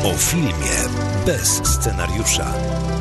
O filmie bez scenariusza.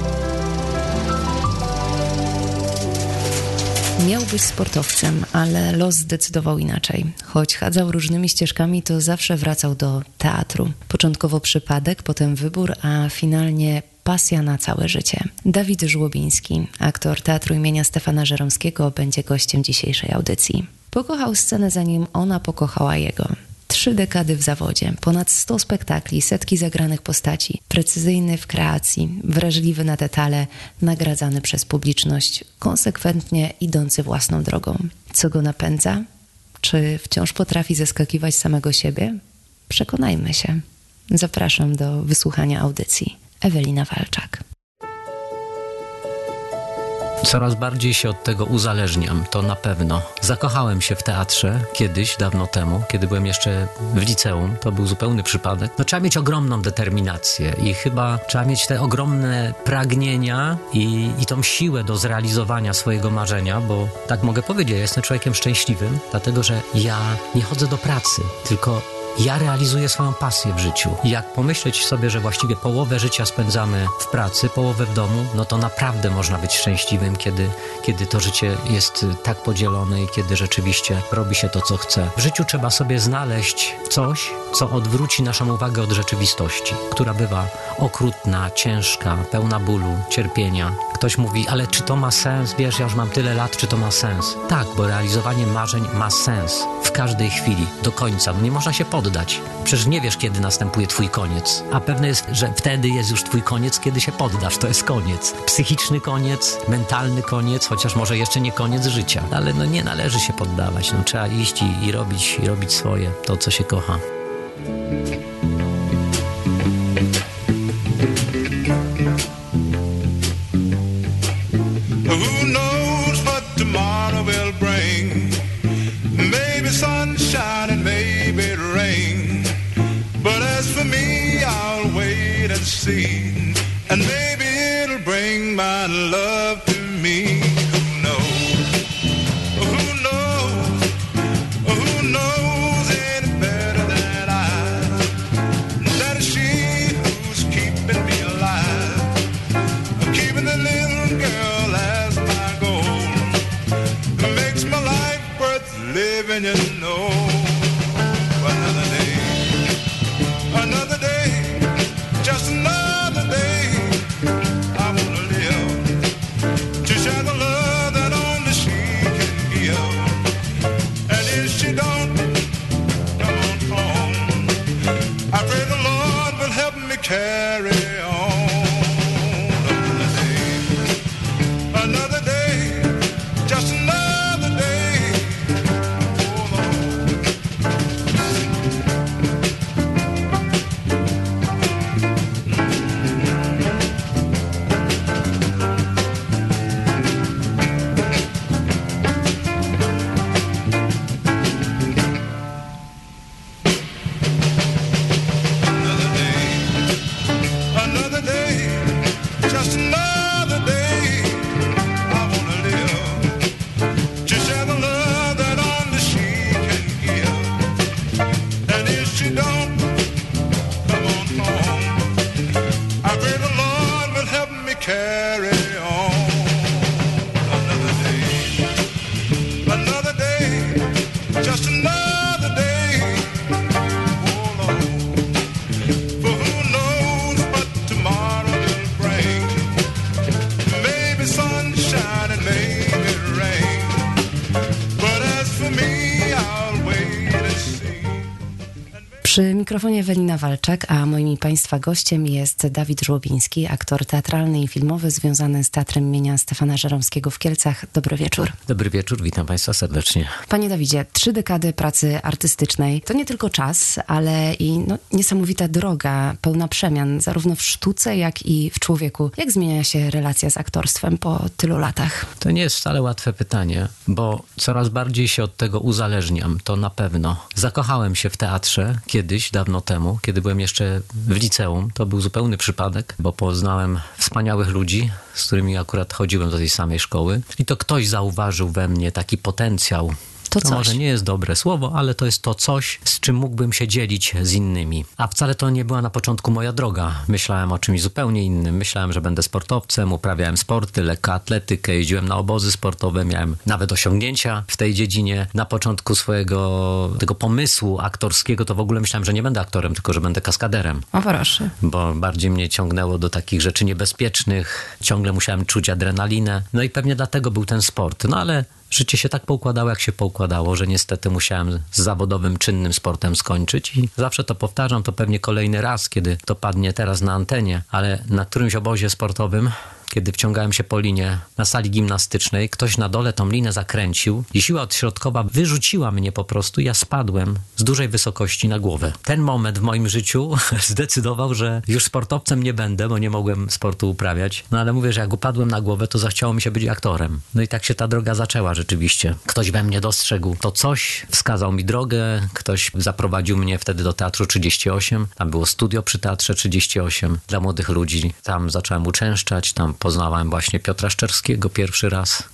Miał być sportowcem, ale los zdecydował inaczej. Choć chadzał różnymi ścieżkami, to zawsze wracał do teatru. Początkowo przypadek, potem wybór, a finalnie pasja na całe życie. Dawid Żłobiński, aktor Teatru imienia Stefana Żeromskiego, będzie gościem dzisiejszej audycji. Pokochał scenę, zanim ona pokochała jego. 3 dekady w zawodzie, ponad 100 spektakli, setki zagranych postaci, precyzyjny w kreacji, wrażliwy na detale, nagradzany przez publiczność, konsekwentnie idący własną drogą. Co go napędza? Czy wciąż potrafi zaskakiwać samego siebie? Przekonajmy się. Zapraszam do wysłuchania audycji. Ewelina Walczak. Coraz bardziej się od tego uzależniam, to na pewno. Zakochałem się w teatrze kiedyś, dawno temu, kiedy byłem jeszcze w liceum. To był zupełny przypadek. No, trzeba mieć ogromną determinację i chyba trzeba mieć te ogromne pragnienia i tą siłę do zrealizowania swojego marzenia, bo tak mogę powiedzieć, ja jestem człowiekiem szczęśliwym, dlatego że ja nie chodzę do pracy, tylko ja realizuję swoją pasję w życiu. Jak pomyśleć sobie, że właściwie połowę życia spędzamy w pracy, połowę w domu, no to naprawdę można być szczęśliwym, kiedy to życie jest tak podzielone i kiedy rzeczywiście robi się to, co chce. W życiu trzeba sobie znaleźć coś, co odwróci naszą uwagę od rzeczywistości, która bywa okrutna, ciężka, pełna bólu, cierpienia. Ktoś mówi, ale czy to ma sens? Wiesz, ja już mam tyle lat, czy to ma sens? Tak, bo realizowanie marzeń ma sens w każdej chwili, do końca. No nie można się poddać. Przecież nie wiesz, kiedy następuje twój koniec. A pewne jest, że wtedy jest już twój koniec, kiedy się poddasz. To jest koniec. Psychiczny koniec, mentalny koniec, chociaż może jeszcze nie koniec życia. Ale no nie należy się poddawać. No trzeba iść i robić swoje, to co się kocha. Who knows what tomorrow will bring? Maybe sunshine and maybe rain. But as for me, I'll wait and see. And maybe it'll bring my love to me. Who knows? Who knows? Who knows any better than I? That is she who's keeping me alive. Keeping the little girl as my goal. Makes my life worth living, you know. Another day, just another day. I wanna live to share the love that only she can give. And if she don't come on home, I pray the Lord will help me carry on. Another day, just another day. Oh Lord. Another day, just another day. I wanna live to share the love that only she can give. And if she don't come on home, I pray the Lord will help me carry on. Another day, just another day. Oh Lord. For who knows what tomorrow will bring? Maybe sunshine and maybe rain. But as for me, I'll wait and see. Przy mikrofonie Ewelina Walczak, a moim i Państwa gościem jest Dawid Żłobiński, aktor teatralny i filmowy związany z Teatrem imienia Stefana Żeromskiego w Kielcach. Dobry wieczór. Dobry wieczór, witam Państwa serdecznie. Panie Dawidzie, 3 dekady pracy artystycznej to nie tylko czas, ale i niesamowita droga, pełna przemian, zarówno w sztuce, jak i w człowieku. Jak zmienia się relacja z aktorstwem po tylu latach? To nie jest wcale łatwe pytanie, bo coraz bardziej się od tego uzależniam, to na pewno. Zakochałem się w teatrze kiedyś, dawno temu, kiedy byłem jeszcze w liceum. To był zupełny przypadek, bo poznałem wspaniałych ludzi, z którymi akurat chodziłem do tej samej szkoły. I to ktoś zauważył we mnie taki potencjał To coś. może nie jest dobre słowo, ale to jest to coś, z czym mógłbym się dzielić z innymi. A wcale to nie była na początku moja droga. Myślałem o czymś zupełnie innym. Myślałem, że będę sportowcem, uprawiałem sporty, lekkoatletykę, jeździłem na obozy sportowe, miałem nawet osiągnięcia w tej dziedzinie. Na początku tego pomysłu aktorskiego to w ogóle myślałem, że nie będę aktorem, tylko że będę kaskaderem. O proszę. Bo bardziej mnie ciągnęło do takich rzeczy niebezpiecznych. Ciągle musiałem czuć adrenalinę. No i pewnie dlatego był ten sport. No ale życie się tak poukładało, jak się poukładało, że niestety musiałem z zawodowym, czynnym sportem skończyć i zawsze to powtarzam, to pewnie kolejny raz, kiedy to padnie teraz na antenie, ale na którymś obozie sportowym, kiedy wciągałem się po linie na sali gimnastycznej, ktoś na dole tą linę zakręcił i siła odśrodkowa wyrzuciła mnie po prostu i ja spadłem z dużej wysokości na głowę. Ten moment w moim życiu zdecydował, że już sportowcem nie będę, bo nie mogłem sportu uprawiać. No ale mówię, że jak upadłem na głowę, to zachciało mi się być aktorem. No i tak się ta droga zaczęła rzeczywiście. Ktoś we mnie dostrzegł to coś, wskazał mi drogę, ktoś zaprowadził mnie wtedy do Teatru 38. Tam było studio przy Teatrze 38 dla młodych ludzi. Tam zacząłem uczęszczać, tam poznałem właśnie Piotra Szczerskiego pierwszy raz,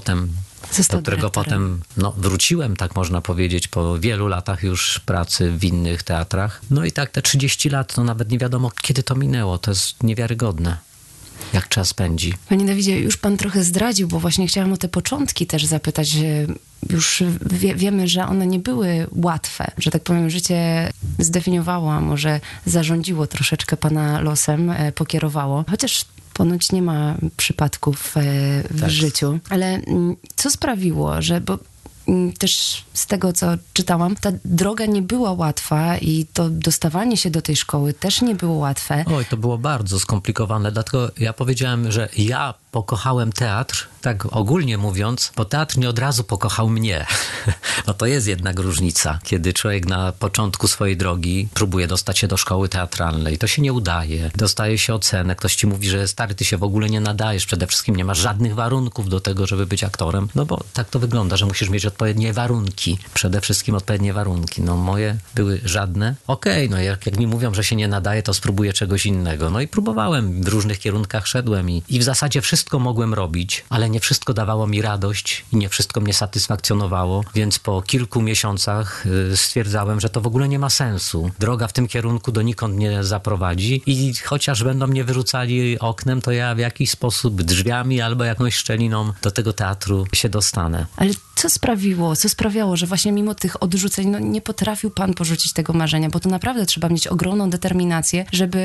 do którego potem wróciłem, tak można powiedzieć, po wielu latach już pracy w innych teatrach. No i tak te 30 lat, to nawet nie wiadomo, kiedy to minęło. To jest niewiarygodne, jak czas pędzi. Panie Dawidzie, już pan trochę zdradził, bo właśnie chciałam o te początki też zapytać. Już wiemy, że one nie były łatwe, że tak powiem, życie zdefiniowało, a może zarządziło troszeczkę pana losem, pokierowało. Chociaż ponoć nie ma przypadków w życiu. Ale co sprawiło, bo też z tego, co czytałam, ta droga nie była łatwa i to dostawanie się do tej szkoły też nie było łatwe. Oj, to było bardzo skomplikowane, dlatego ja powiedziałem, że ja pokochałem teatr, tak ogólnie mówiąc, bo teatr nie od razu pokochał mnie. No to jest jednak różnica, kiedy człowiek na początku swojej drogi próbuje dostać się do szkoły teatralnej. To się nie udaje. Dostaje się ocenę. Ktoś ci mówi, że stary, ty się w ogóle nie nadajesz. Przede wszystkim nie masz żadnych warunków do tego, żeby być aktorem. No bo tak to wygląda, że musisz mieć odpowiednie warunki. Przede wszystkim odpowiednie warunki. No moje były żadne. Okej, no jak mi mówią, że się nie nadaje, to spróbuję czegoś innego. No i próbowałem. W różnych kierunkach szedłem i w zasadzie wszystko mogłem robić, ale nie wszystko dawało mi radość i nie wszystko mnie satysfakcjonowało, więc po kilku miesiącach stwierdzałem, że to w ogóle nie ma sensu. Droga w tym kierunku donikąd nie zaprowadzi i chociaż będą mnie wyrzucali oknem, to ja w jakiś sposób drzwiami albo jakąś szczeliną do tego teatru się dostanę. Ale co sprawiało, że właśnie mimo tych odrzuceń nie potrafił pan porzucić tego marzenia, bo to naprawdę trzeba mieć ogromną determinację,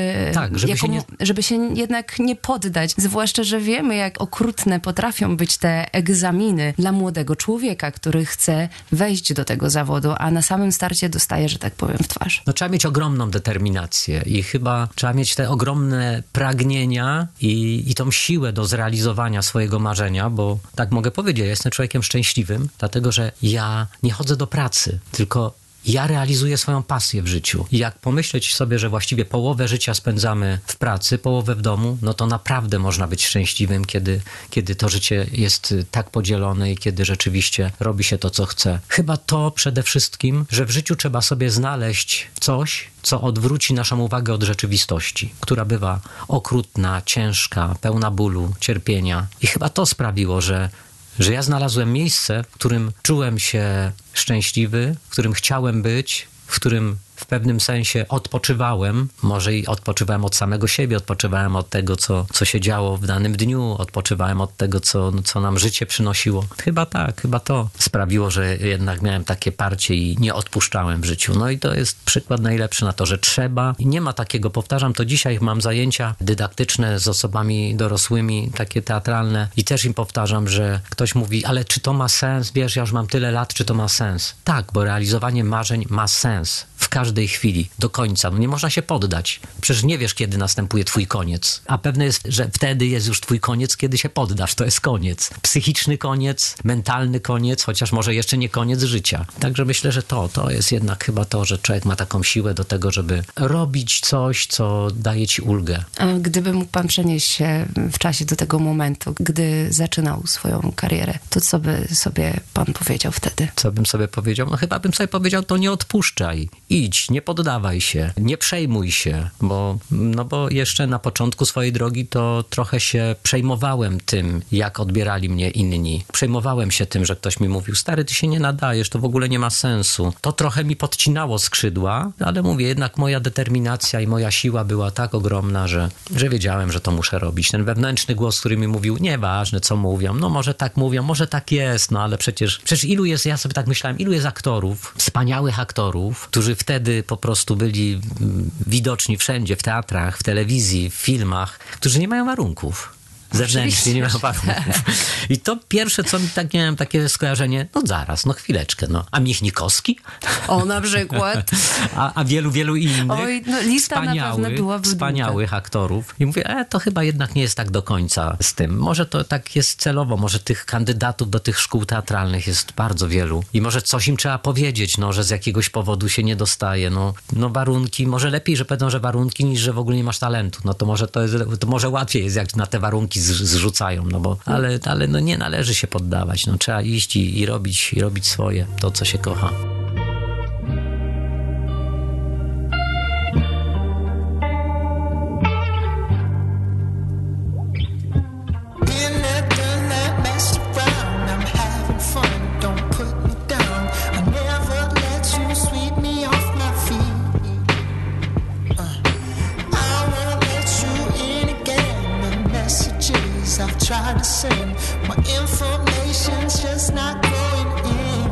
żeby się jednak nie poddać. Zwłaszcza, że wiemy, jak okrutne potrafią być te egzaminy dla młodego człowieka, który chce wejść do tego zawodu, a na samym starcie dostaje, że tak powiem, w twarz. No trzeba mieć ogromną determinację i chyba trzeba mieć te ogromne pragnienia i tą siłę do zrealizowania swojego marzenia, bo tak mogę powiedzieć, ja jestem człowiekiem szczęśliwym, dlatego że ja nie chodzę do pracy, tylko ja realizuję swoją pasję w życiu. I jak pomyśleć sobie, że właściwie połowę życia spędzamy w pracy, połowę w domu, no to naprawdę można być szczęśliwym, kiedy to życie jest tak podzielone i kiedy rzeczywiście robi się to, co chce. Chyba to przede wszystkim, że w życiu trzeba sobie znaleźć coś, co odwróci naszą uwagę od rzeczywistości, która bywa okrutna, ciężka, pełna bólu, cierpienia. I chyba to sprawiło, że ja znalazłem miejsce, w którym czułem się szczęśliwy, w którym chciałem być, w którym w pewnym sensie odpoczywałem, może i odpoczywałem od samego siebie, odpoczywałem od tego, co się działo w danym dniu, odpoczywałem od tego, co nam życie przynosiło. Chyba to sprawiło, że jednak miałem takie parcie i nie odpuszczałem w życiu. No i to jest przykład najlepszy na to, że trzeba. I nie ma takiego, powtarzam to dzisiaj, mam zajęcia dydaktyczne z osobami dorosłymi, takie teatralne i też im powtarzam, że ktoś mówi, ale czy to ma sens? Wiesz, ja już mam tyle lat, czy to ma sens? Tak, bo realizowanie marzeń ma sens. W każdej chwili, do końca. No nie można się poddać. Przecież nie wiesz, kiedy następuje twój koniec. A pewne jest, że wtedy jest już twój koniec, kiedy się poddasz. To jest koniec. Psychiczny koniec, mentalny koniec, chociaż może jeszcze nie koniec życia. Także myślę, że to jest jednak chyba to, że człowiek ma taką siłę do tego, żeby robić coś, co daje ci ulgę. A gdyby mógł pan przenieść się w czasie do tego momentu, gdy zaczynał swoją karierę, to co by sobie pan powiedział wtedy? Co bym sobie powiedział? No chyba bym sobie powiedział, to nie odpuszczaj. idź, nie poddawaj się, nie przejmuj się, bo jeszcze na początku swojej drogi to trochę się przejmowałem tym, jak odbierali mnie inni. Przejmowałem się tym, że ktoś mi mówił, stary, ty się nie nadajesz, to w ogóle nie ma sensu. To trochę mi podcinało skrzydła, ale mówię, jednak moja determinacja i moja siła była tak ogromna, że wiedziałem, że to muszę robić. Ten wewnętrzny głos, który mi mówił, nieważne co mówią, no może tak mówią, może tak jest, no ale przecież ilu jest, ja sobie tak myślałem, ilu jest aktorów, wspaniałych aktorów, którzy wtedy po prostu byli widoczni wszędzie, w teatrach, w telewizji, w filmach, którzy nie mają warunków. Zewnętrznie nie mają warunków. I to pierwsze, co mi tak miałem takie skojarzenie, no zaraz, no chwileczkę, no. A Michnikowski? O, na przykład. A wielu innych. Oj, no lista na pewno byłaby wspaniałych aktorów. I mówię, to chyba jednak nie jest tak do końca z tym. Może to tak jest celowo, może tych kandydatów do tych szkół teatralnych jest bardzo wielu. I może coś im trzeba powiedzieć, no, że z jakiegoś powodu się nie dostaje. No warunki, może lepiej, że powiedzą, że warunki, niż że w ogóle nie masz talentu. No to może łatwiej jest, jak na te warunki zrzucają, no bo, ale no nie należy się poddawać, no trzeba iść i robić swoje, to co się kocha. Tried to send my information's just not going in.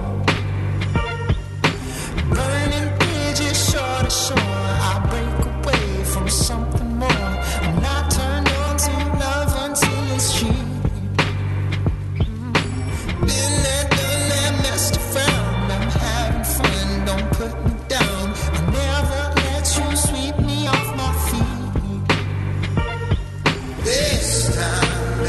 Burning bridges shore to shore, I break away from something more. I'm not turned on to love until it's cheap. Been there, done that, messed around. I'm having fun, don't put me down. I never let you sweep me off my feet. This time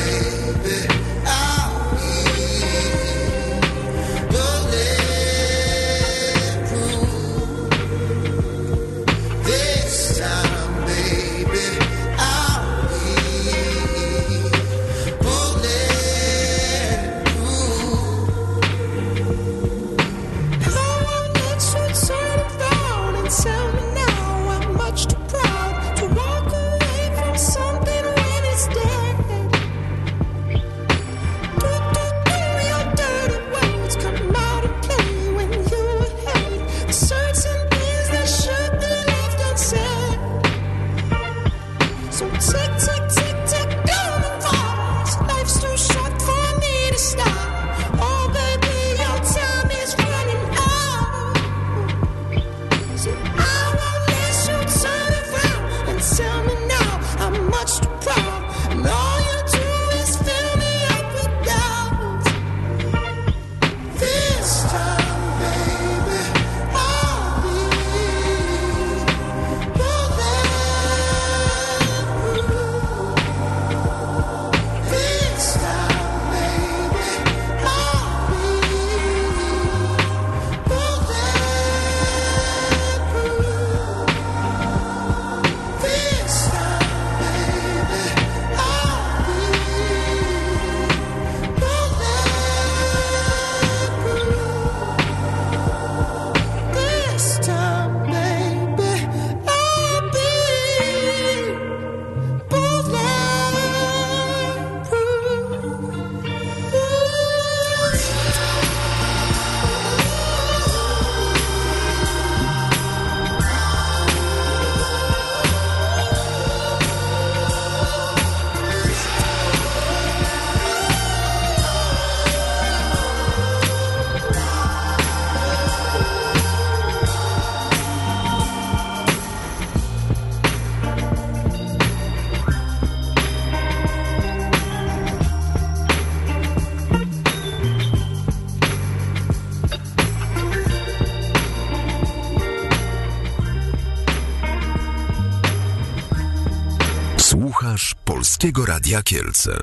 Słuchasz Polskiego Radia Kielce.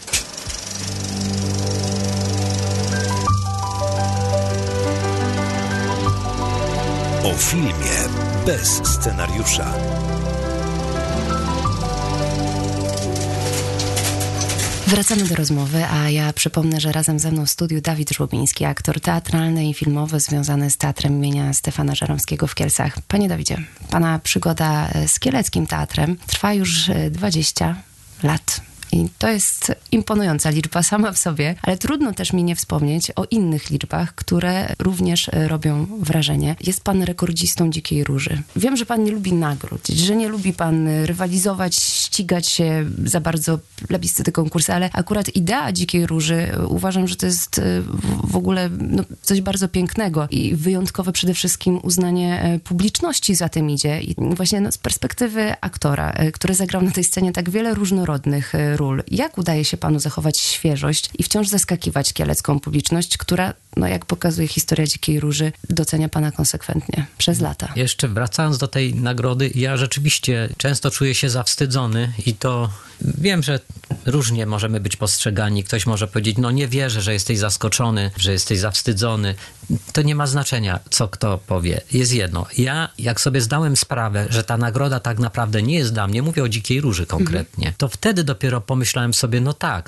O filmie bez scenariusza. Wracamy do rozmowy, a ja przypomnę, że razem ze mną w studiu Dawid Żłobiński, aktor teatralny i filmowy związany z Teatrem imienia Stefana Żeromskiego w Kielcach. Panie Dawidzie, pana przygoda z kieleckim teatrem trwa już 20 lat. I to jest imponująca liczba sama w sobie, ale trudno też mi nie wspomnieć o innych liczbach, które również robią wrażenie. Jest pan rekordzistą Dzikiej Róży. Wiem, że pan nie lubi nagród, że nie lubi pan rywalizować, ścigać się za bardzo plebiscyty, konkursy, ale akurat idea Dzikiej Róży uważam, że to jest w ogóle coś bardzo pięknego i wyjątkowe przede wszystkim uznanie publiczności za tym idzie. I właśnie z perspektywy aktora, który zagrał na tej scenie tak wiele różnorodnych ról. Jak udaje się panu zachować świeżość i wciąż zaskakiwać kielecką publiczność, która, jak pokazuje historia Dzikiej Róży, docenia pana konsekwentnie przez lata? Jeszcze wracając do tej nagrody, ja rzeczywiście często czuję się zawstydzony i to wiem, że różnie możemy być postrzegani. Ktoś może powiedzieć, nie wierzę, że jesteś zaskoczony, że jesteś zawstydzony. To nie ma znaczenia, co kto powie. Jest jedno. Ja, jak sobie zdałem sprawę, że ta nagroda tak naprawdę nie jest dla mnie, mówię o Dzikiej Róży konkretnie, to wtedy dopiero pomyślałem sobie,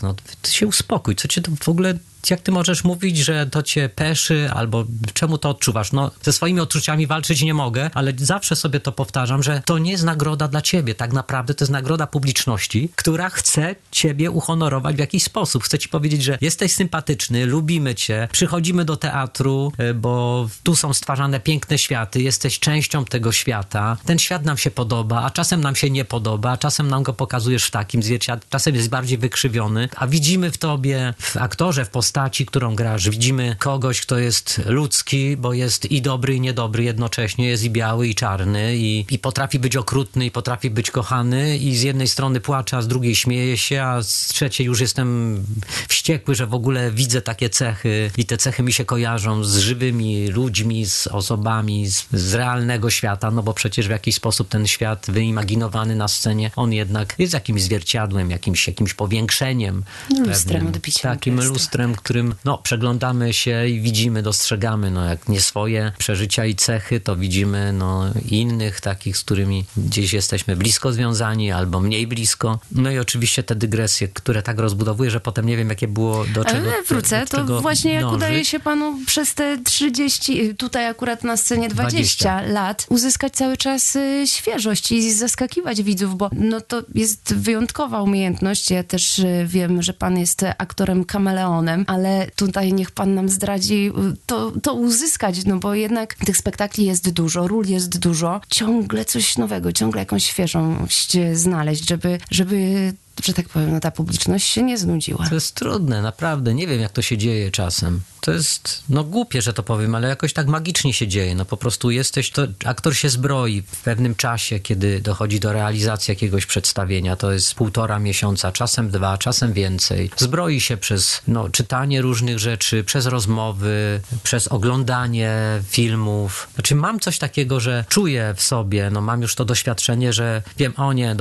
ty się uspokój, co cię to w ogóle... Jak ty możesz mówić, że to cię peszy, albo czemu to odczuwasz? Ze swoimi odczuciami walczyć nie mogę, ale zawsze sobie to powtarzam, że to nie jest nagroda dla ciebie. Tak naprawdę to jest nagroda publiczności, która chce ciebie uhonorować w jakiś sposób. Chce ci powiedzieć, że jesteś sympatyczny, lubimy cię, przychodzimy do teatru, bo tu są stwarzane piękne światy, jesteś częścią tego świata. Ten świat nam się podoba, a czasem nam się nie podoba, a czasem nam go pokazujesz w takim zwierciadle, czasem jest bardziej wykrzywiony, a widzimy w tobie, w aktorze, w postaci, którą grasz. Widzimy kogoś, kto jest ludzki, bo jest i dobry, i niedobry jednocześnie. Jest i biały, i czarny, i potrafi być okrutny, i potrafi być kochany, i z jednej strony płacze, a z drugiej śmieje się, a z trzeciej już jestem wściekły, że w ogóle widzę takie cechy i te cechy mi się kojarzą z żywymi ludźmi, z osobami z realnego świata, bo przecież w jakiś sposób ten świat wyimaginowany na scenie, on jednak jest jakimś zwierciadłem, jakimś powiększeniem. Lustrem, odbiciem. Takim lustrem, którym przeglądamy się i widzimy, dostrzegamy, jak nie swoje przeżycia i cechy, to widzimy innych takich, z którymi gdzieś jesteśmy blisko związani albo mniej blisko. I oczywiście te dygresje, które tak rozbudowuję, że potem nie wiem, jakie było do czego. Ale wrócę, to właśnie jak udaje się panu przez te 30, tutaj akurat na scenie 20 lat, uzyskać cały czas świeżość i zaskakiwać widzów, bo to jest wyjątkowa umiejętność. Ja też wiem, że pan jest aktorem kameleonem, ale tutaj niech pan nam zdradzi to uzyskać, bo jednak tych spektakli jest dużo, ról jest dużo, ciągle coś nowego, ciągle jakąś świeżość znaleźć, żeby że tak powiem, ta publiczność się nie znudziła. To jest trudne, naprawdę. Nie wiem, jak to się dzieje czasem. To jest, głupie, że to powiem, ale jakoś tak magicznie się dzieje. Po prostu aktor się zbroi w pewnym czasie, kiedy dochodzi do realizacji jakiegoś przedstawienia. To jest 1,5 miesiąca, czasem 2, czasem więcej. Zbroi się przez czytanie różnych rzeczy, przez rozmowy, przez oglądanie filmów. Znaczy mam coś takiego, że czuję w sobie, mam już to doświadczenie, że wiem,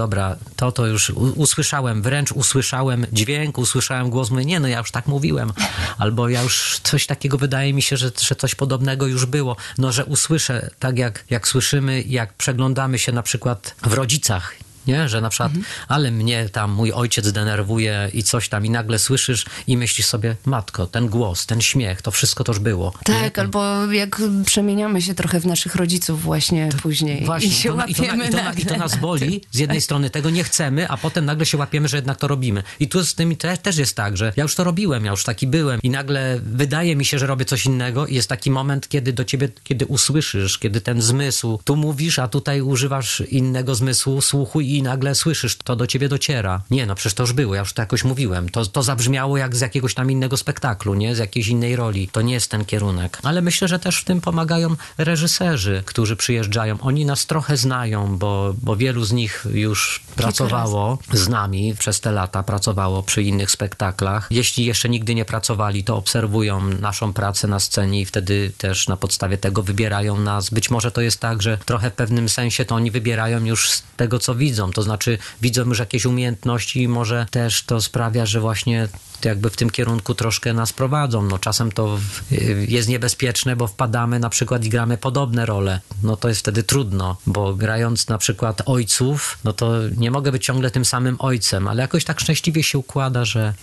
to już usłyszałem, wręcz usłyszałem dźwięk, usłyszałem głos, mówię, ja już tak mówiłem. Albo ja już coś takiego, wydaje mi się, że coś podobnego już było. Że usłyszę, tak jak słyszymy, jak przeglądamy się na przykład w Rodzicach, nie? Że na przykład, ale mnie tam mój ojciec denerwuje i coś tam i nagle słyszysz i myślisz sobie, matko, ten głos, ten śmiech, to wszystko to już było. Tak, nie? Albo jak przemieniamy się trochę w naszych rodziców właśnie później. Właśnie, i się łapiemy i to nas boli, z jednej strony tego nie chcemy, a potem nagle się łapiemy, że jednak to robimy. I tu z tym też jest tak, że ja już to robiłem, ja już taki byłem i nagle wydaje mi się, że robię coś innego i jest taki moment, kiedy do ciebie, kiedy usłyszysz, kiedy ten zmysł, tu mówisz, a tutaj używasz innego zmysłu, słuchu i nagle słyszysz, to do ciebie dociera. Przecież to już było, ja już to jakoś mówiłem. To zabrzmiało jak z jakiegoś tam innego spektaklu, nie? Z jakiejś innej roli. To nie jest ten kierunek. Ale myślę, że też w tym pomagają reżyserzy, którzy przyjeżdżają. Oni nas trochę znają, bo wielu z nich już pracowało z nami przez te lata, pracowało przy innych spektaklach. Jeśli jeszcze nigdy nie pracowali, to obserwują naszą pracę na scenie i wtedy też na podstawie tego wybierają nas. Być może to jest tak, że trochę w pewnym sensie to oni wybierają już z tego, co widzą, widzą, to znaczy widzą już jakieś umiejętności i może też to sprawia, że właśnie jakby w tym kierunku troszkę nas prowadzą. No czasem to jest niebezpieczne, bo wpadamy na przykład i gramy podobne role. No to jest wtedy trudno, bo grając na przykład ojców, no to nie mogę być ciągle tym samym ojcem, ale jakoś tak szczęśliwie się układa,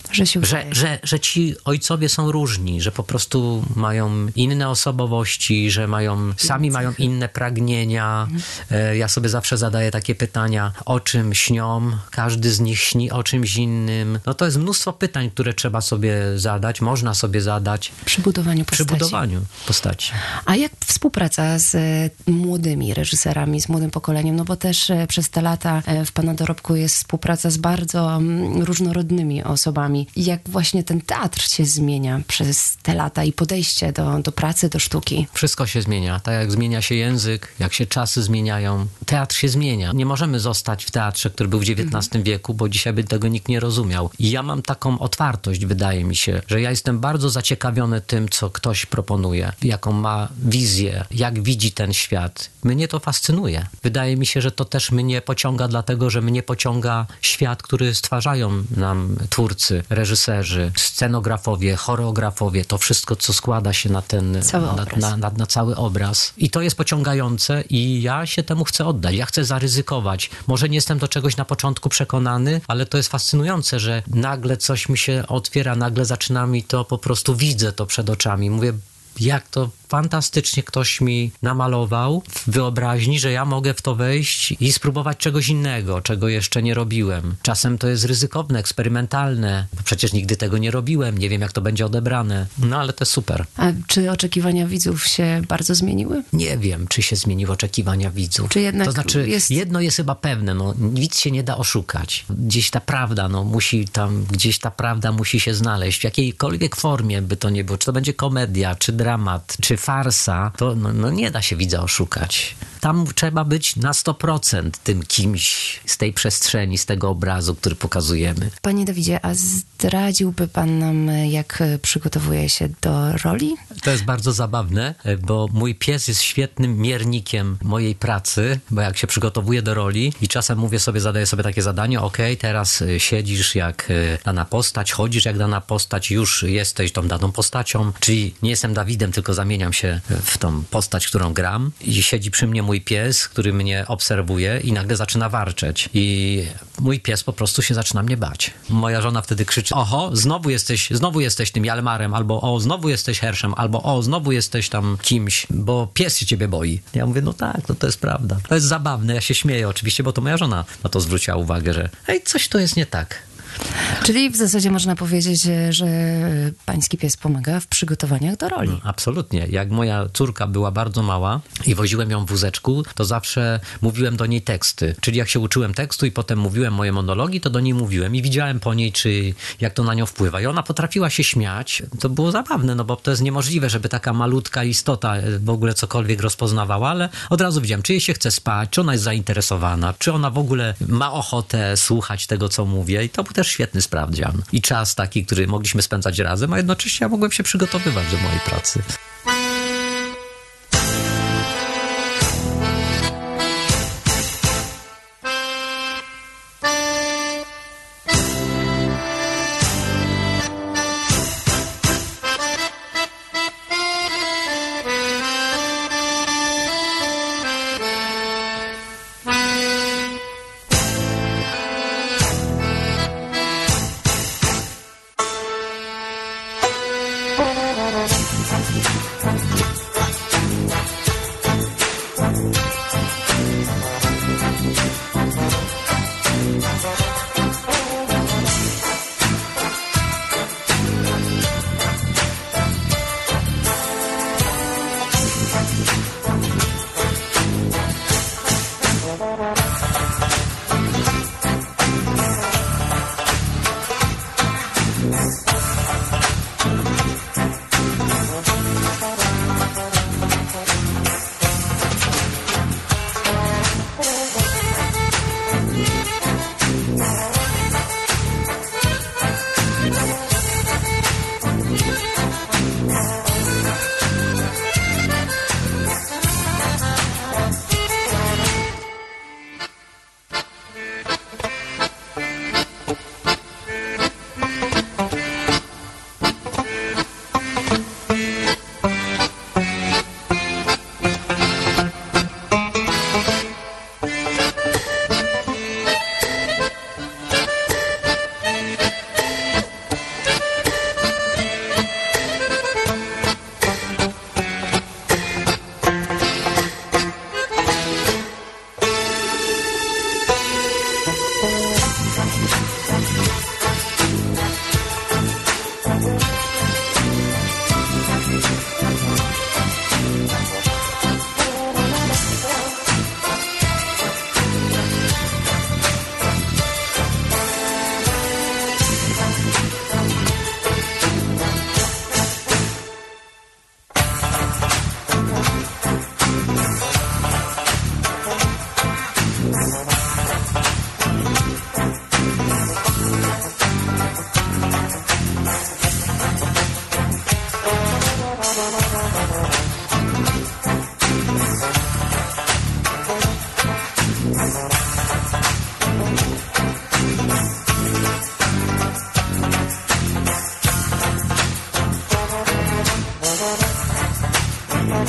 że ci ojcowie są różni, że po prostu mają inne osobowości, że sami mają inne pragnienia. Ja sobie zawsze zadaję takie pytania, o czym śnią, każdy z nich śni o czymś innym. No to jest mnóstwo pytań, które trzeba sobie zadać, można sobie zadać. Przy budowaniu postaci. A jak współpraca z młodymi reżyserami, z młodym pokoleniem? No bo też przez te lata w pana dorobku jest współpraca z bardzo różnorodnymi osobami. I jak właśnie ten teatr się zmienia przez te lata i podejście do pracy, do sztuki? Wszystko się zmienia. Tak jak zmienia się język, jak się czasy zmieniają. Teatr się zmienia. Nie możemy zostać w teatrze, który był w XIX wieku, bo dzisiaj by tego nikt nie rozumiał. I ja mam taką otwartość, wydaje mi się, że ja jestem bardzo zaciekawiony tym, co ktoś proponuje, jaką ma wizję, jak widzi ten świat. Mnie to fascynuje. Wydaje mi się, że to też mnie pociąga, dlatego, że mnie pociąga świat, który stwarzają nam twórcy, reżyserzy, scenografowie, choreografowie, to wszystko, co składa się na ten na cały obraz. I to jest pociągające i ja się temu chcę oddać. Ja chcę zaryzykować. Może nie jestem do czegoś na początku przekonany, ale to jest fascynujące, że nagle coś mi się otwiera, nagle zaczyna mi to, po prostu widzę to przed oczami. Mówię, jak to fantastycznie ktoś mi namalował w wyobraźni, że ja mogę w to wejść i spróbować czegoś innego, czego jeszcze nie robiłem. Czasem to jest ryzykowne, eksperymentalne, bo przecież nigdy tego nie robiłem, nie wiem, jak to będzie odebrane. No, ale to jest super. A czy oczekiwania widzów się bardzo zmieniły? Nie wiem, czy się zmieniły oczekiwania widzów. Czy jednak to znaczy, jedno jest chyba pewne, no, nic się nie da oszukać. Gdzieś ta prawda, gdzieś ta prawda musi się znaleźć, w jakiejkolwiek formie by to nie było, czy to będzie komedia, czy dramat, czy farsa, to nie da się widza oszukać. Tam trzeba być na 100% tym kimś z tej przestrzeni, z tego obrazu, który pokazujemy. Panie Dawidzie, a zdradziłby pan nam, jak przygotowuje się do roli? To jest bardzo zabawne, bo mój pies jest świetnym miernikiem mojej pracy, bo jak się przygotowuję do roli i czasem zadaję sobie takie zadanie, teraz siedzisz jak dana postać, chodzisz jak dana postać, już jesteś tą daną postacią, czyli nie jestem Dawidem, tylko zamieniam się w tą postać, którą gram i siedzi przy mnie mój pies, który mnie obserwuje i nagle zaczyna warczeć i mój pies po prostu się zaczyna mnie bać. Moja żona wtedy krzyczy, oho, znowu jesteś tym Jalmarem, albo znowu jesteś Herszem, albo znowu jesteś tam kimś, bo pies się ciebie boi. Ja mówię, no tak, to jest prawda. To jest zabawne, ja się śmieję oczywiście, bo to moja żona na to zwróciła uwagę, że coś tu jest nie tak. Czyli w zasadzie można powiedzieć, że pański pies pomaga w przygotowaniach do roli. No, absolutnie. Jak moja córka była bardzo mała i woziłem ją w wózeczku, to zawsze mówiłem do niej teksty. Czyli jak się uczyłem tekstu i potem mówiłem moje monologi, to do niej mówiłem i widziałem po niej, jak to na nią wpływa. I ona potrafiła się śmiać. To było zabawne, bo to jest niemożliwe, żeby taka malutka istota w ogóle cokolwiek rozpoznawała, ale od razu widziałem, czy jej się chce spać, czy ona jest zainteresowana, czy ona w ogóle ma ochotę słuchać tego, co mówię. I to był też świetny sprawdzian. I czas taki, który mogliśmy spędzać razem, a jednocześnie ja mogłem się przygotowywać do mojej pracy.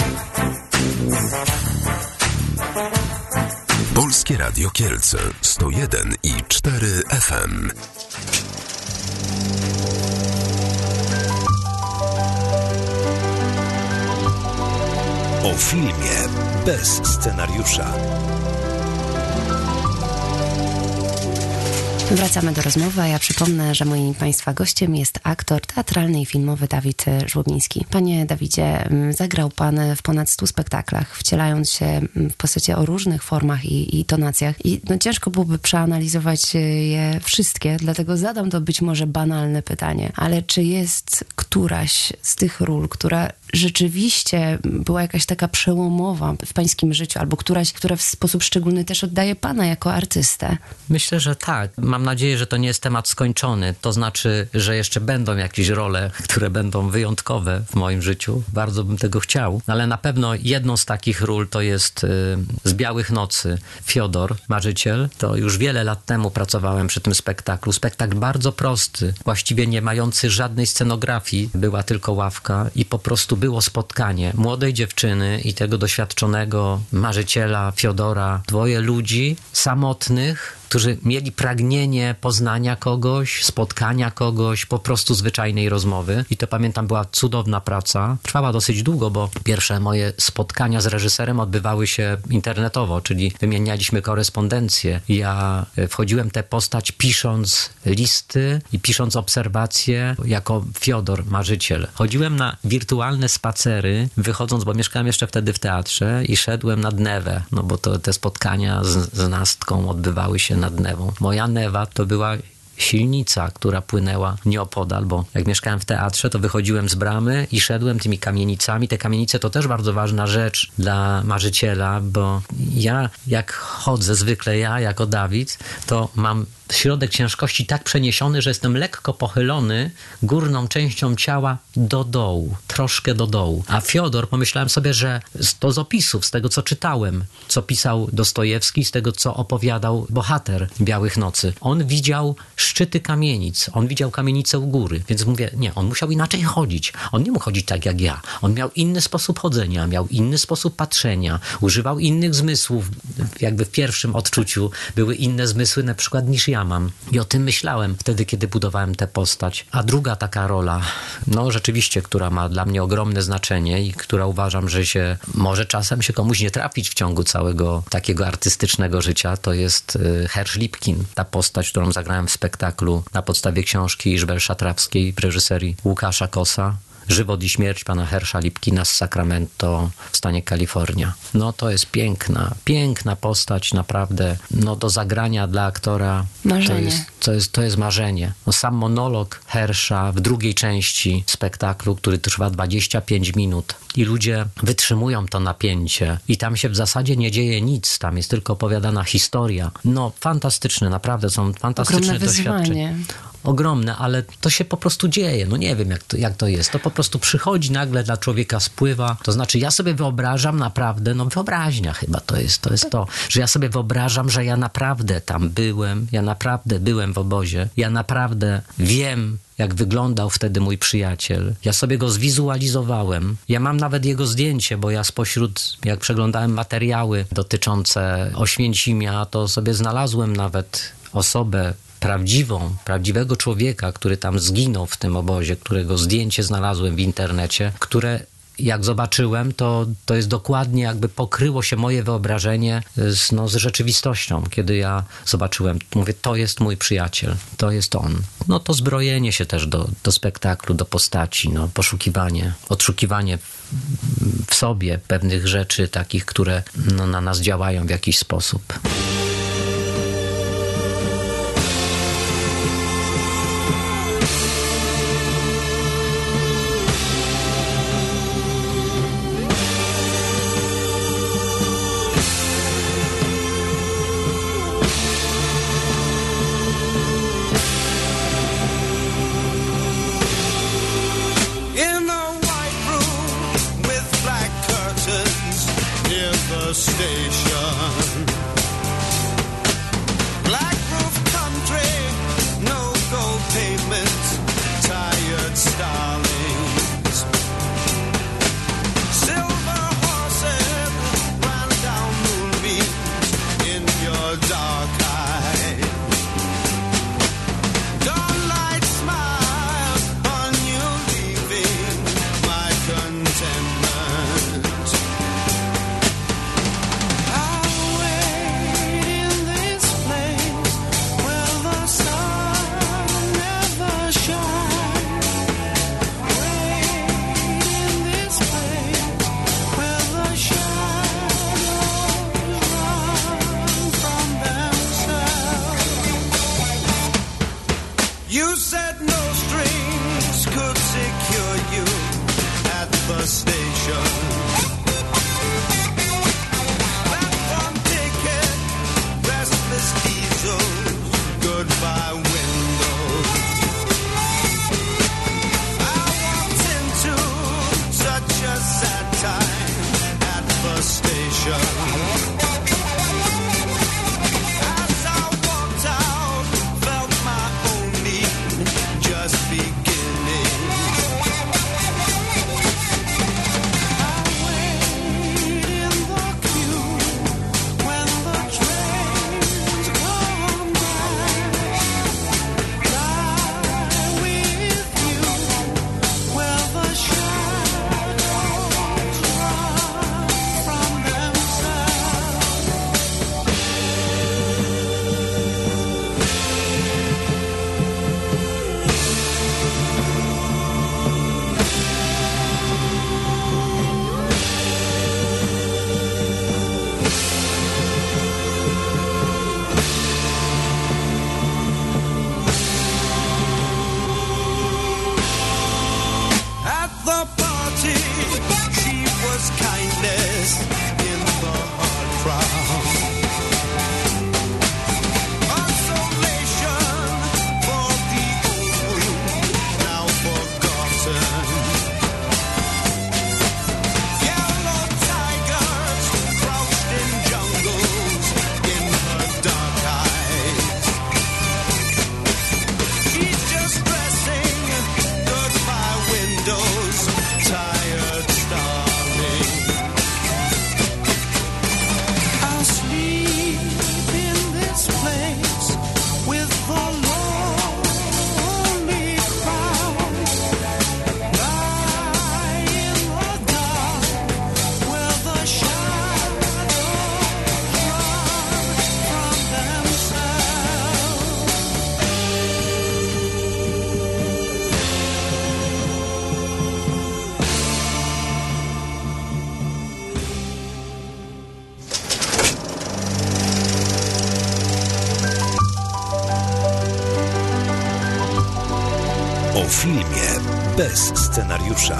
Polskie Radio Kielce 101,4 FM. O filmie bez scenariusza. Wracamy do rozmowy, a ja przypomnę, że moim Państwa gościem jest aktor teatralny i filmowy Dawid Żłobiński. Panie Dawidzie, zagrał Pan w ponad 100 spektaklach, wcielając się w postacie o różnych formach i tonacjach. I ciężko byłoby przeanalizować je wszystkie, dlatego zadam to być może banalne pytanie. Ale czy jest któraś z tych ról, która rzeczywiście była jakaś taka przełomowa w Pańskim życiu, albo któraś, która w sposób szczególny też oddaje Pana jako artystę? Myślę, że tak. Mam nadzieję, że to nie jest temat skończony. To znaczy, że jeszcze będą jakieś role, które będą wyjątkowe w moim życiu. Bardzo bym tego chciał. Ale na pewno jedną z takich ról to jest z Białych Nocy Fiodor, marzyciel. To już wiele lat temu pracowałem przy tym spektaklu. Spektakl bardzo prosty, właściwie nie mający żadnej scenografii. Była tylko ławka i po prostu było spotkanie młodej dziewczyny i tego doświadczonego marzyciela Fiodora. Dwoje ludzi samotnych, którzy mieli pragnienie poznania kogoś, spotkania kogoś, po prostu zwyczajnej rozmowy. I to pamiętam, była cudowna praca. Trwała dosyć długo, bo pierwsze moje spotkania z reżyserem odbywały się internetowo, czyli wymienialiśmy korespondencję. Ja wchodziłem w tę postać pisząc listy i pisząc obserwacje jako Fiodor, marzyciel. Chodziłem na wirtualne spacery, wychodząc, bo mieszkałem jeszcze wtedy w teatrze i szedłem nad Newę, no bo te spotkania z Nastką odbywały się nad Newą. Moja Newa to była silnica, która płynęła nieopodal, bo jak mieszkałem w teatrze, to wychodziłem z bramy i szedłem tymi kamienicami. Te kamienice to też bardzo ważna rzecz dla marzyciela, bo ja jak chodzę zwykle, ja jako Dawid, to mam środek ciężkości tak przeniesiony, że jestem lekko pochylony górną częścią ciała do dołu, troszkę do dołu. A Fiodor, pomyślałem sobie, że to z opisów, z tego co czytałem, co pisał Dostojewski, z tego co opowiadał bohater Białych Nocy. On widział szczyty kamienic, on widział kamienicę u góry, więc mówię, nie, on musiał inaczej chodzić. On nie mógł chodzić tak jak ja. On miał inny sposób chodzenia, miał inny sposób patrzenia, używał innych zmysłów. Jakby w pierwszym odczuciu były inne zmysły na przykład niż ja mam. I o tym myślałem wtedy, kiedy budowałem tę postać. A druga taka rola, no rzeczywiście, która ma dla mnie ogromne znaczenie i która uważam, że się może czasem się komuś nie trafić w ciągu całego takiego artystycznego życia, to jest Hersz Lipkin. Ta postać, którą zagrałem w spektaklu na podstawie książki Izabeli Szatrawskiej w reżyserii Łukasza Kosa. Żywot i śmierć pana Hersza Lipkina z Sacramento w stanie Kalifornia. No to jest piękna postać, naprawdę, no do zagrania dla aktora. Marzenie. To jest marzenie. No, sam monolog Hersza w drugiej części spektaklu, który trwa 25 minut i ludzie wytrzymują to napięcie i tam się w zasadzie nie dzieje nic, tam jest tylko opowiadana historia. No fantastyczne, naprawdę są fantastyczne doświadczenia. Ogromne, ale to się po prostu dzieje. No nie wiem, jak to jest. To po prostu przychodzi nagle, dla człowieka spływa. To znaczy, ja sobie wyobrażam naprawdę, no wyobraźnia chyba to jest to, że ja sobie wyobrażam, że ja naprawdę tam byłem, ja naprawdę byłem w obozie, ja naprawdę wiem, jak wyglądał wtedy mój przyjaciel. Ja sobie go zwizualizowałem. Ja mam nawet jego zdjęcie, bo ja spośród, jak przeglądałem materiały dotyczące Oświęcimia, to sobie znalazłem nawet osobę prawdziwego człowieka, który tam zginął w tym obozie, którego zdjęcie znalazłem w internecie, które jak zobaczyłem, to jest dokładnie jakby pokryło się moje wyobrażenie z rzeczywistością. Kiedy ja zobaczyłem, mówię, to jest mój przyjaciel, to jest on. No to zbrojenie się też do spektaklu, do postaci, no poszukiwanie, odszukiwanie w sobie pewnych rzeczy takich, które no, na nas działają w jakiś sposób. Tired starlings, silver O filmie bez scenariusza.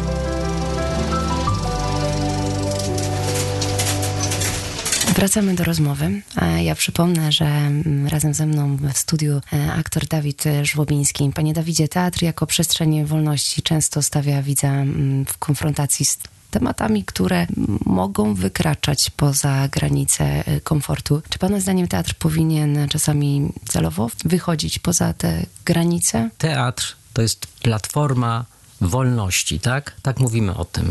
Wracamy do rozmowy. Ja przypomnę, że razem ze mną w studiu aktor Dawid Żłobiński. Panie Dawidzie, teatr jako przestrzeń wolności często stawia widza w konfrontacji z tematami, które mogą wykraczać poza granice komfortu. Czy pana zdaniem teatr powinien czasami celowo wychodzić poza te granice? Teatr to jest platforma wolności, tak? Tak mówimy o tym.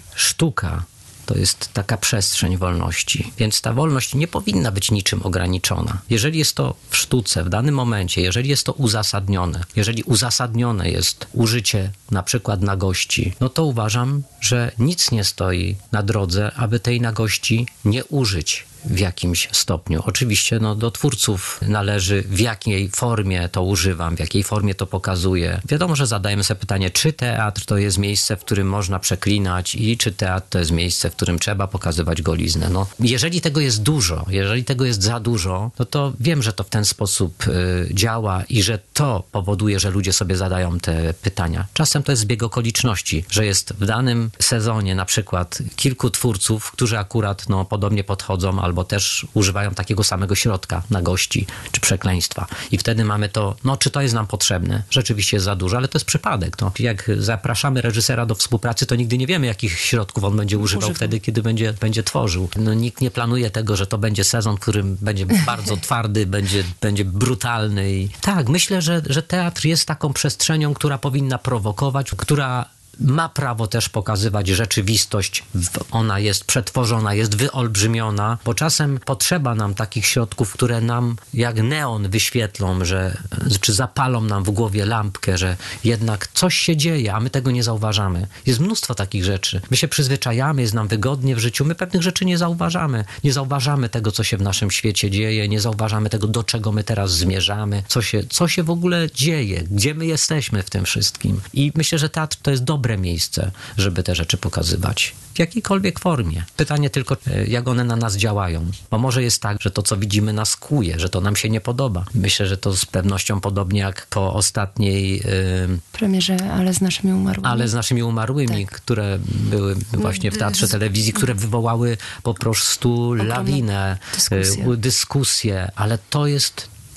Sztuka to jest taka przestrzeń wolności. Więc ta wolność nie powinna być niczym ograniczona. Jeżeli jest to w sztuce, w danym momencie, jeżeli jest to uzasadnione, jeżeli uzasadnione jest użycie na przykład nagości, no to uważam, że nic nie stoi na drodze, aby tej nagości nie użyć w jakimś stopniu. Oczywiście do twórców należy, w jakiej formie to używam, w jakiej formie to pokazuję. Wiadomo, że zadajemy sobie pytanie, czy teatr to jest miejsce, w którym można przeklinać i czy teatr to jest miejsce, w którym trzeba pokazywać goliznę. Jeżeli tego jest dużo, jeżeli tego jest za dużo, to wiem, że to w ten sposób działa i że to powoduje, że ludzie sobie zadają te pytania. Czasem to jest zbieg okoliczności, że jest w danym sezonie na przykład kilku twórców, którzy akurat podobnie podchodzą albo też używają takiego samego środka nagości czy przekleństwa. I wtedy mamy to, czy to jest nam potrzebne. Rzeczywiście jest za dużo, ale to jest przypadek. Jak zapraszamy reżysera do współpracy, to nigdy nie wiemy, jakich środków on będzie używał wtedy, kiedy będzie tworzył. Nikt nie planuje tego, że to będzie sezon, w którym będzie bardzo twardy, będzie brutalny. I tak, myślę, że teatr jest taką przestrzenią, która powinna prowokować, która ma prawo też pokazywać rzeczywistość. Ona jest przetworzona, jest wyolbrzymiona, bo czasem potrzeba nam takich środków, które nam jak neon wyświetlą, czy zapalą nam w głowie lampkę, że jednak coś się dzieje, a my tego nie zauważamy. Jest mnóstwo takich rzeczy. My się przyzwyczajamy, jest nam wygodnie w życiu, my pewnych rzeczy nie zauważamy. Nie zauważamy tego, co się w naszym świecie dzieje, nie zauważamy tego, do czego my teraz zmierzamy, co się w ogóle dzieje, gdzie my jesteśmy w tym wszystkim. I myślę, że teatr to jest dobre miejsce, żeby te rzeczy pokazywać. W jakiejkolwiek formie. Pytanie tylko, jak one na nas działają. Bo może jest tak, że to, co widzimy, nas kłuje, że to nam się nie podoba. Myślę, że to z pewnością podobnie jak po ostatniej premierze Ale z naszymi umarłymi. Ale z naszymi umarłymi, tak, które były właśnie w Teatrze Telewizji, które wywołały po prostu lawinę, dyskusję. Ale to jest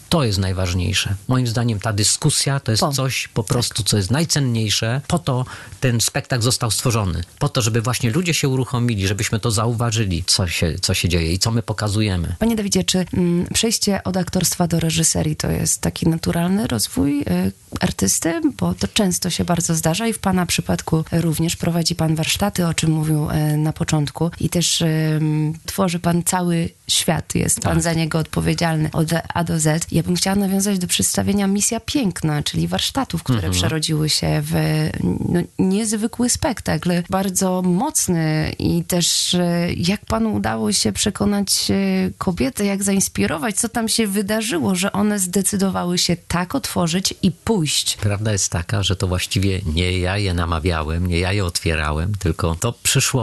To jest najważniejsze. Moim zdaniem ta dyskusja to jest coś po prostu, co jest najcenniejsze. Po to ten spektakl został stworzony. Po to, żeby właśnie ludzie się uruchomili, żebyśmy to zauważyli, co się dzieje i co my pokazujemy. Panie Dawidzie, czy przejście od aktorstwa do reżyserii to jest taki naturalny rozwój artysty? Bo to często się bardzo zdarza i w pana przypadku również prowadzi pan warsztaty, o czym mówił na początku i też tworzy pan cały świat, jest pan za niego odpowiedzialny od A do Z. Ja bym chciała nawiązać do przedstawienia Misja Piękna, czyli warsztatów, które przerodziły się w niezwykły spektakl, bardzo mocny i też jak panu udało się przekonać kobiety, jak zainspirować, co tam się wydarzyło, że one zdecydowały się tak otworzyć i pójść. Prawda jest taka, że to właściwie nie ja je namawiałem, nie ja je otwierałem, tylko to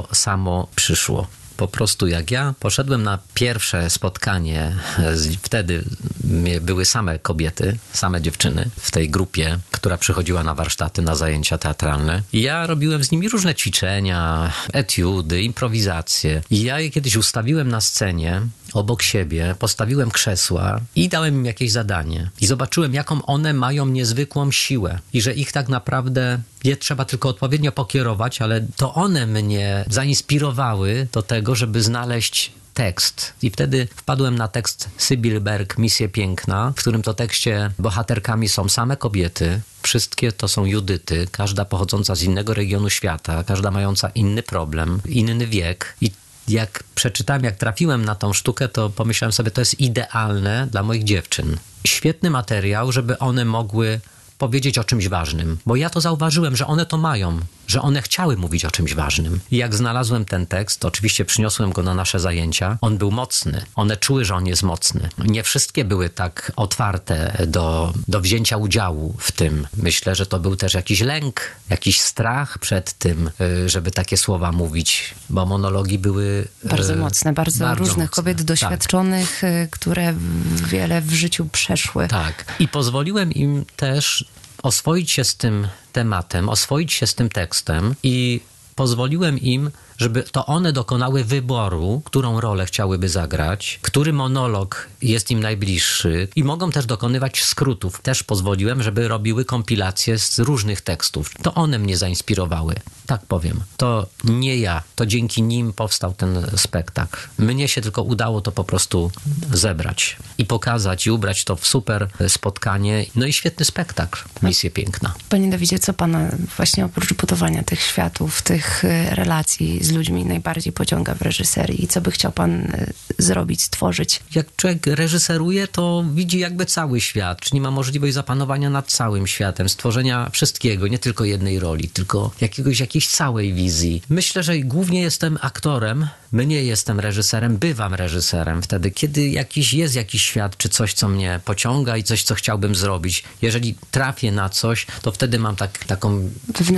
przyszło. Po prostu jak ja poszedłem na pierwsze spotkanie, wtedy były same kobiety, same dziewczyny w tej grupie, która przychodziła na warsztaty, na zajęcia teatralne. I ja robiłem z nimi różne ćwiczenia, etiudy, improwizacje. I ja je kiedyś ustawiłem na scenie obok siebie, postawiłem krzesła i dałem im jakieś zadanie. I zobaczyłem, jaką one mają niezwykłą siłę. I że ich tak naprawdę je trzeba tylko odpowiednio pokierować, ale to one mnie zainspirowały do tego, żeby znaleźć tekst. I wtedy wpadłem na tekst Sybil Berg, Misja Piękna, w którym to tekście bohaterkami są same kobiety. Wszystkie to są Judyty, każda pochodząca z innego regionu świata, każda mająca inny problem, inny wiek. I jak przeczytałem, jak trafiłem na tą sztukę, to pomyślałem sobie, to jest idealne dla moich dziewczyn. Świetny materiał, żeby one mogły powiedzieć o czymś ważnym, bo ja to zauważyłem, że one to mają, że one chciały mówić o czymś ważnym. I jak znalazłem ten tekst, oczywiście przyniosłem go na nasze zajęcia, on był mocny. One czuły, że on jest mocny. Nie wszystkie były tak otwarte do wzięcia udziału w tym. Myślę, że to był też jakiś lęk, jakiś strach przed tym, żeby takie słowa mówić, bo monologi były bardzo mocne, bardzo różnych mocne. kobiet doświadczonych, które wiele w życiu przeszły. Tak. I pozwoliłem im też oswoić się z tym tematem, oswoić się z tym tekstem i pozwoliłem im, żeby to one dokonały wyboru, którą rolę chciałyby zagrać, który monolog jest im najbliższy i mogą też dokonywać skrótów. Też pozwoliłem, żeby robiły kompilacje z różnych tekstów. To one mnie zainspirowały, tak powiem. To nie ja, to dzięki nim powstał ten spektakl. Mnie się tylko udało to po prostu zebrać i pokazać i ubrać to w super spotkanie. No i świetny spektakl, Misja Piękna. Panie Dawidzie, co pana właśnie oprócz budowania tych światów, tych relacji z ludźmi najbardziej pociąga w reżyserii i co by chciał pan zrobić, stworzyć? Jak człowiek reżyseruje, to widzi jakby cały świat, czyli ma możliwość zapanowania nad całym światem, stworzenia wszystkiego, nie tylko jednej roli, tylko jakiejś całej wizji. Myślę, że głównie jestem aktorem, nie jestem reżyserem, bywam reżyserem wtedy, kiedy jest jakiś świat, czy coś, co mnie pociąga i coś, co chciałbym zrobić. Jeżeli trafię na coś, to wtedy mam taką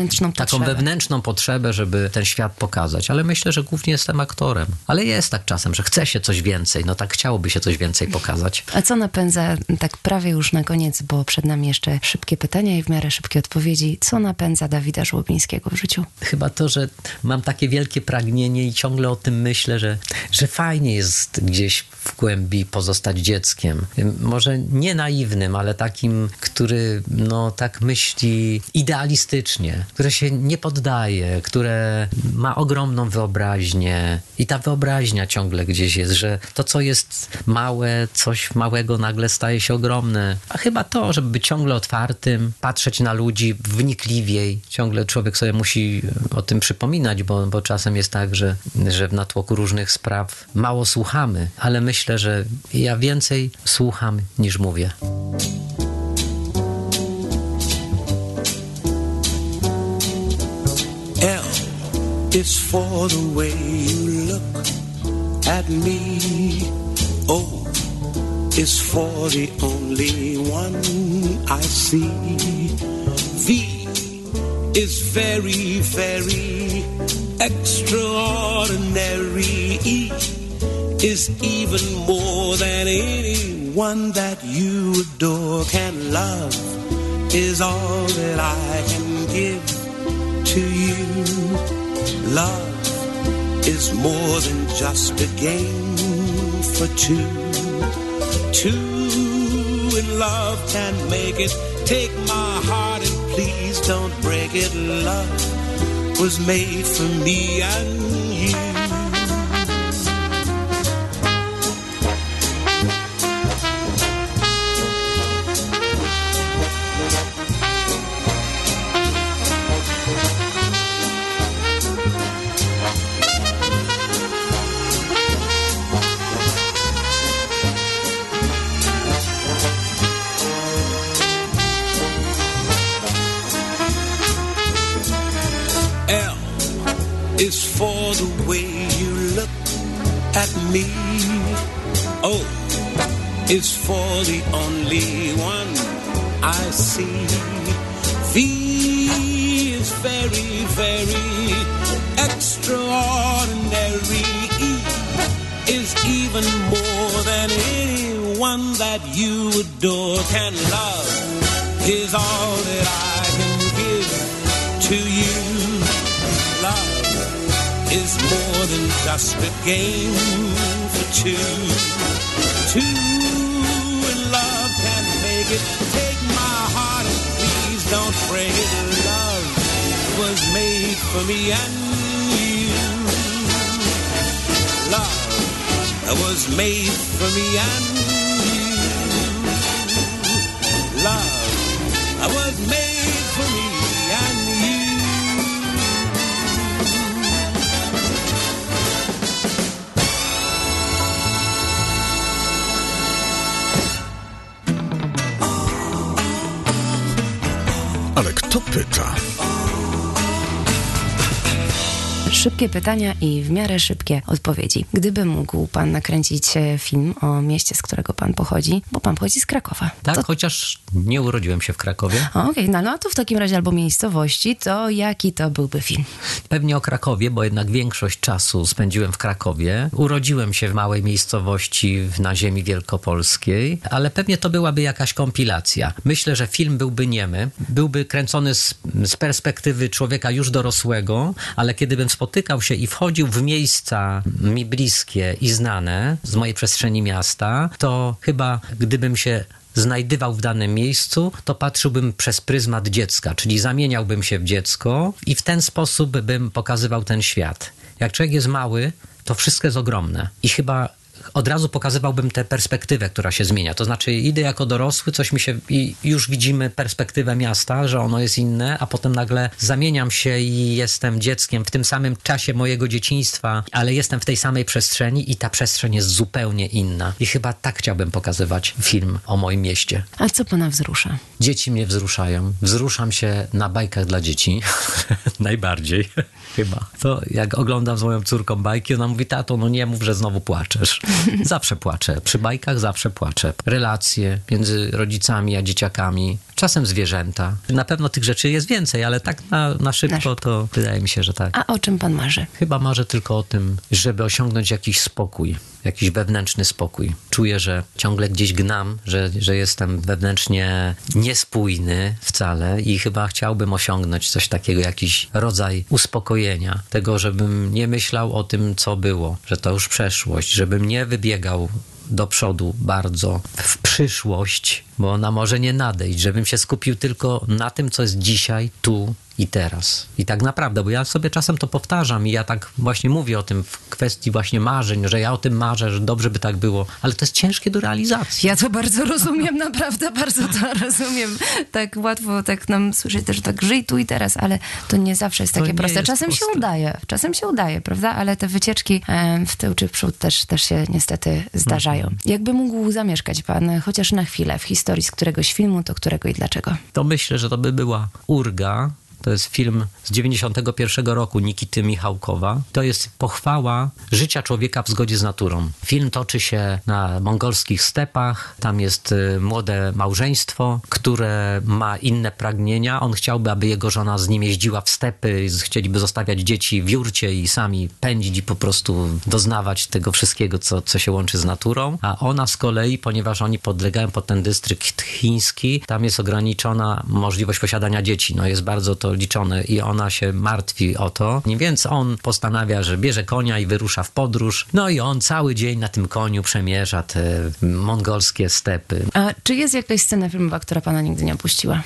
wewnętrzną potrzebę, żeby ten świat pokazać. Ale myślę, że głównie jestem aktorem. Ale jest tak czasem, że chce się coś więcej. No tak chciałoby się coś więcej pokazać. A co napędza, tak prawie już na koniec, bo przed nami jeszcze szybkie pytania i w miarę szybkie odpowiedzi. Co napędza Dawida Żłobińskiego w życiu? Chyba to, że mam takie wielkie pragnienie i ciągle o tym myślę, że fajnie jest gdzieś w głębi pozostać dzieckiem. Może nie naiwnym, ale takim, który tak myśli idealistycznie, które się nie poddaje, które ma ogromną wyobraźnię i ta wyobraźnia ciągle gdzieś jest, że to, co jest małe, coś małego nagle staje się ogromne. A chyba to, żeby być ciągle otwartym, patrzeć na ludzi wnikliwiej. Ciągle człowiek sobie musi o tym przypominać, bo czasem jest tak, że w natłoku różnych spraw mało słuchamy, ale myślę, że ja więcej słucham niż mówię. L is for the way you look at me. O is for the only one I see. V is very, very extraordinary. E is even more than anyone that you adore can love. Is all that I can give to you. Love is more than just a game for two. Two in love can make it. Take my heart and please don't break it. Love was made for me and you. L is for the way you look at me. O is for the only one I see. V is very, very extraordinary. E is even more than anyone that you adore can love. Is all that I can give to you. Love is more than just a game for two. Two in love can make it. Take my heart and please don't break it. Love was made for me and you. Love was made for me and you. Love was made for me and you. Ale kto pyta? Szybkie pytania i w miarę szybkie odpowiedzi. Gdyby mógł pan nakręcić film o mieście, z którego pan pochodzi, bo pan pochodzi z Krakowa. Tak, To... chociaż nie urodziłem się w Krakowie. Okej, no a to w takim razie albo miejscowości, to jaki to byłby film? Pewnie o Krakowie, bo jednak większość czasu spędziłem w Krakowie. Urodziłem się w małej miejscowości na ziemi wielkopolskiej, ale pewnie to byłaby jakaś kompilacja. Myślę, że film byłby niemy, byłby kręcony z perspektywy człowieka już dorosłego, ale kiedy bym spotykał się i wchodził w miejsca mi bliskie i znane z mojej przestrzeni miasta, to chyba gdybym się znajdywał w danym miejscu, to patrzyłbym przez pryzmat dziecka, czyli zamieniałbym się w dziecko i w ten sposób bym pokazywał ten świat. Jak człowiek jest mały, to wszystko jest ogromne i chyba od razu pokazywałbym tę perspektywę, która się zmienia. To znaczy idę jako dorosły, coś mi się i już widzimy perspektywę miasta, że ono jest inne, a potem nagle zamieniam się i jestem dzieckiem w tym samym czasie mojego dzieciństwa, ale jestem w tej samej przestrzeni i ta przestrzeń jest zupełnie inna. I chyba tak chciałbym pokazywać film o moim mieście. A co pana wzrusza? Dzieci mnie wzruszają. Wzruszam się na bajkach dla dzieci. Najbardziej chyba. To jak oglądam z moją córką bajki, ona mówi: tato, no nie mów, że znowu płaczesz. Zawsze płaczę. Przy bajkach zawsze płaczę. Relacje między rodzicami a dzieciakami. Czasem zwierzęta. Na pewno tych rzeczy jest więcej, ale tak na szybko to wydaje mi się, że tak. A o czym pan marzy? Chyba marzę tylko o tym, żeby osiągnąć jakiś spokój. Jakiś wewnętrzny spokój. Czuję, że ciągle gdzieś gnam, że jestem wewnętrznie niespójny wcale i chyba chciałbym osiągnąć coś takiego, jakiś rodzaj uspokojenia. Tego, żebym nie myślał o tym, co było, że to już przeszłość, żebym nie wybiegał do przodu bardzo w przyszłość, bo ona może nie nadejść, żebym się skupił tylko na tym, co jest dzisiaj, tu i teraz. I tak naprawdę, bo ja sobie czasem to powtarzam i ja tak właśnie mówię o tym w kwestii właśnie marzeń, że ja o tym marzę, że dobrze by tak było, ale to jest ciężkie do realizacji. Ja to bardzo rozumiem, naprawdę bardzo to rozumiem. Tak łatwo tak nam słyszeć też, tak żyj tu i teraz, ale to nie zawsze jest takie proste. Czasem się udaje, prawda? Ale te wycieczki w tył czy w przód też się niestety zdarzają. Jakby mógł zamieszkać pan chociaż na chwilę w historii z któregoś filmu, to którego i dlaczego? To myślę, że to by była Urga. To jest film z 91 roku Nikity Michałkowa. To jest pochwała życia człowieka w zgodzie z naturą. Film toczy się na mongolskich stepach. Tam jest młode małżeństwo, które ma inne pragnienia. On chciałby, aby jego żona z nim jeździła w stepy. Chcieliby zostawiać dzieci w jurcie i sami pędzić i po prostu doznawać tego wszystkiego, co się łączy z naturą. A ona z kolei, ponieważ oni podlegają pod ten dystrykt chiński, tam jest ograniczona możliwość posiadania dzieci. No jest bardzo to rozliczony i ona się martwi o to. Więc on postanawia, że bierze konia i wyrusza w podróż. No i on cały dzień na tym koniu przemierza te mongolskie stepy. A czy jest jakaś scena filmowa, która pana nigdy nie opuściła?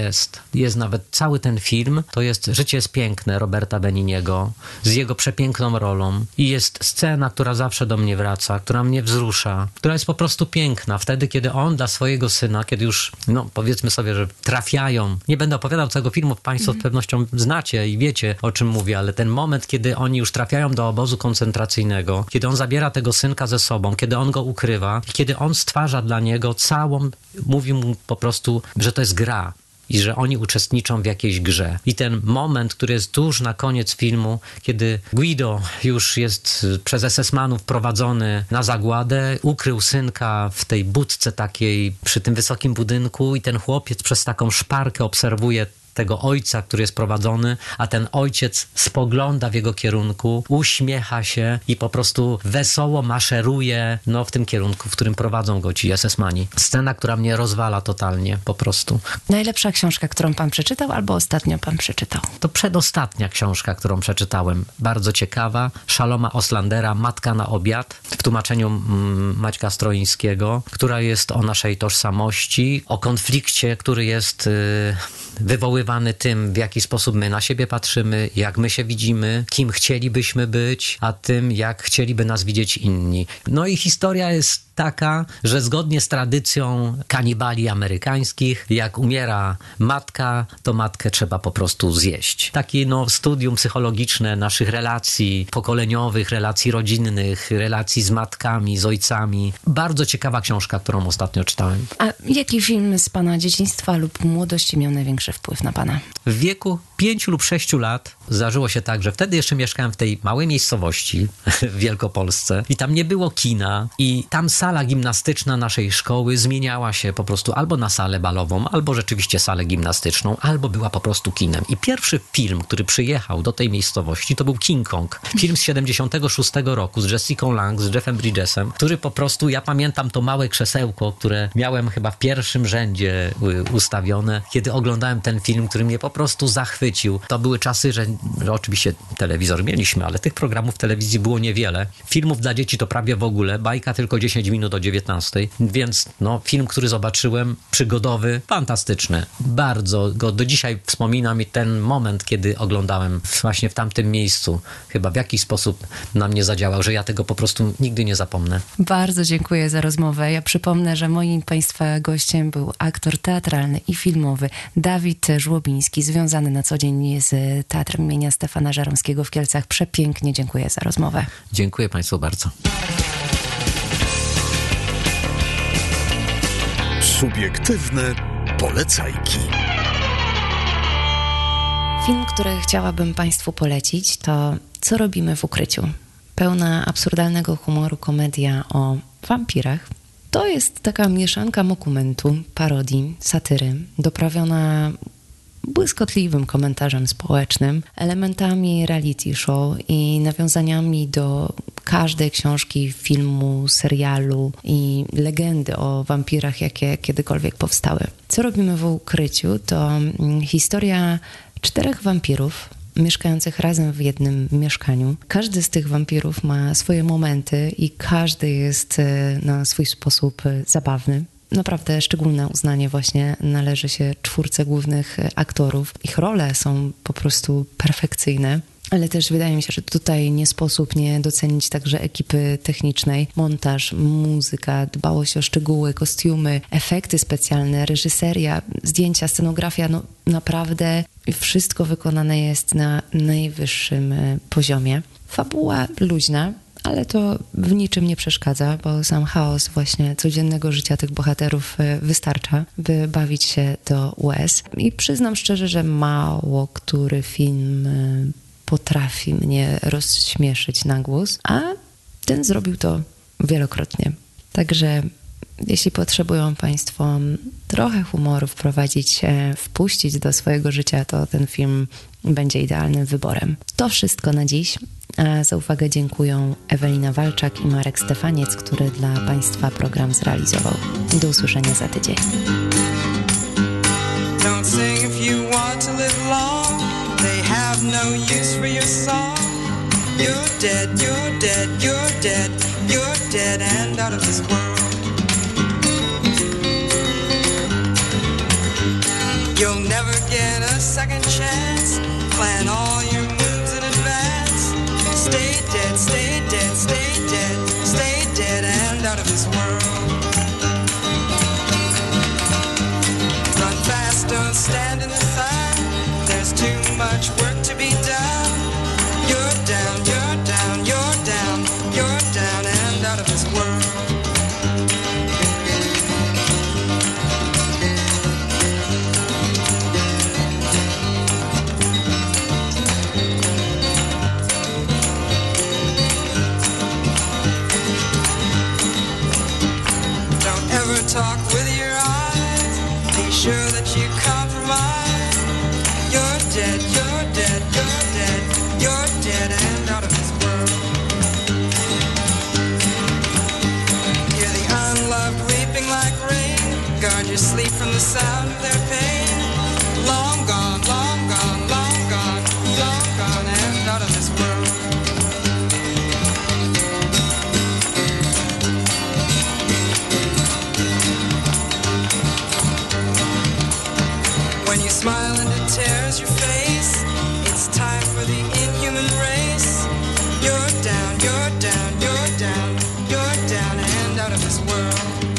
Jest nawet cały ten film, to jest Życie jest piękne Roberta Benigniego z jego przepiękną rolą i jest scena, która zawsze do mnie wraca, która mnie wzrusza, która jest po prostu piękna. Wtedy, kiedy on dla swojego syna, kiedy już, no powiedzmy sobie, że trafiają, nie będę opowiadał całego filmu, państwo z pewnością znacie i wiecie, o czym mówię, ale ten moment, kiedy oni już trafiają do obozu koncentracyjnego, kiedy on zabiera tego synka ze sobą, kiedy on go ukrywa i kiedy on stwarza dla niego całą, mówi mu po prostu, że to jest gra i że oni uczestniczą w jakiejś grze. I ten moment, który jest tuż na koniec filmu, kiedy Guido już jest przez SS-manów prowadzony na zagładę, ukrył synka w tej budce takiej przy tym wysokim budynku i ten chłopiec przez taką szparkę obserwuje tego ojca, który jest prowadzony, a ten ojciec spogląda w jego kierunku, uśmiecha się i po prostu wesoło maszeruje w tym kierunku, w którym prowadzą go ci SS-mani. Scena, która mnie rozwala totalnie, po prostu. Najlepsza książka, którą pan przeczytał albo ostatnio pan przeczytał? To przedostatnia książka, którą przeczytałem. Bardzo ciekawa. Szaloma Oslandera, Matka na obiad, w tłumaczeniu Maćka Stroińskiego, która jest o naszej tożsamości, o konflikcie, który jest wywoływany tym, w jaki sposób my na siebie patrzymy, jak my się widzimy, kim chcielibyśmy być, a tym, jak chcieliby nas widzieć inni. No i historia jest taka, że zgodnie z tradycją kanibali amerykańskich, jak umiera matka, to matkę trzeba po prostu zjeść. Takie studium psychologiczne naszych relacji pokoleniowych, relacji rodzinnych, relacji z matkami, z ojcami. Bardzo ciekawa książka, którą ostatnio czytałem. A jaki film z pana dzieciństwa lub młodości miał największy wpływ na pana? W wieku 5 lub 6 lat zdarzyło się tak, że wtedy jeszcze mieszkałem w tej małej miejscowości w Wielkopolsce i tam nie było kina i tam sala gimnastyczna naszej szkoły zmieniała się po prostu albo na salę balową, albo rzeczywiście salę gimnastyczną, albo była po prostu kinem. I pierwszy film, który przyjechał do tej miejscowości, to był King Kong. Film z 76 roku z Jessica Lange, z Jeffem Bridgesem, który po prostu, ja pamiętam to małe krzesełko, które miałem chyba w pierwszym rzędzie ustawione, kiedy oglądałem ten film, który mnie po prostu zachwycił. To były czasy, że oczywiście telewizor mieliśmy, ale tych programów w telewizji było niewiele. Filmów dla dzieci to prawie w ogóle, bajka tylko 10 minut do 19, więc film, który zobaczyłem, przygodowy, fantastyczny. Bardzo go do dzisiaj wspominam i ten moment, kiedy oglądałem właśnie w tamtym miejscu, chyba w jakiś sposób na mnie zadziałał, że ja tego po prostu nigdy nie zapomnę. Bardzo dziękuję za rozmowę. Ja przypomnę, że moim państwa gościem był aktor teatralny i filmowy Dawid Żłobiński, związany na co dzień z Teatrem imienia Stefana Żeromskiego w Kielcach. Przepięknie dziękuję za rozmowę. Dziękuję państwu bardzo. Subiektywne polecajki. Film, który chciałabym państwu polecić, to Co robimy w ukryciu? Pełna absurdalnego humoru komedia o wampirach. To jest taka mieszanka dokumentu, parodii, satyry, doprawiona błyskotliwym komentarzem społecznym, elementami reality show i nawiązaniami do każdej książki, filmu, serialu i legendy o wampirach, jakie kiedykolwiek powstały. Co robimy w ukryciu? To historia 4 wampirów mieszkających razem w jednym mieszkaniu. Każdy z tych wampirów ma swoje momenty i każdy jest na swój sposób zabawny. Naprawdę szczególne uznanie właśnie należy się 4 głównych aktorów. Ich role są po prostu perfekcyjne. Ale też wydaje mi się, że tutaj nie sposób nie docenić także ekipy technicznej. Montaż, muzyka, dbałość o szczegóły, kostiumy, efekty specjalne, reżyseria, zdjęcia, scenografia. Naprawdę wszystko wykonane jest na najwyższym poziomie. Fabuła luźna, ale to w niczym nie przeszkadza, bo sam chaos właśnie codziennego życia tych bohaterów wystarcza, by bawić się do łez. I przyznam szczerze, że mało który film potrafi mnie rozśmieszyć na głos, a ten zrobił to wielokrotnie. Także jeśli potrzebują państwo trochę humoru wpuścić do swojego życia, to ten film będzie idealnym wyborem. To wszystko na dziś. A za uwagę dziękuję Ewelina Walczak i Marek Stefaniec, który dla państwa program zrealizował. Do usłyszenia za tydzień. Don't sing if you want to live long. no use for your song. You're dead, you're dead, you're dead, you're dead and out of this world. You'll never get a second chance. Plan all your moves in advance. Stay dead, stay dead, stay dead, stay dead and out of this world. Run fast, don't stand in the sun. There's too much work to be done. You're down, you're down, you're down, you're down and out of this world. Talk with your eyes. Be sure that you compromise. You're dead, you're dead, you're dead, you're dead and out of this world. Hear the unloved weeping like rain. Guard your sleep from the sound of their pain. Long gone, long gone, long gone, long gone and out of this world. When you smile and it tears your face, it's time for the inhuman race. You're down, you're down, you're down, you're down and out of this world.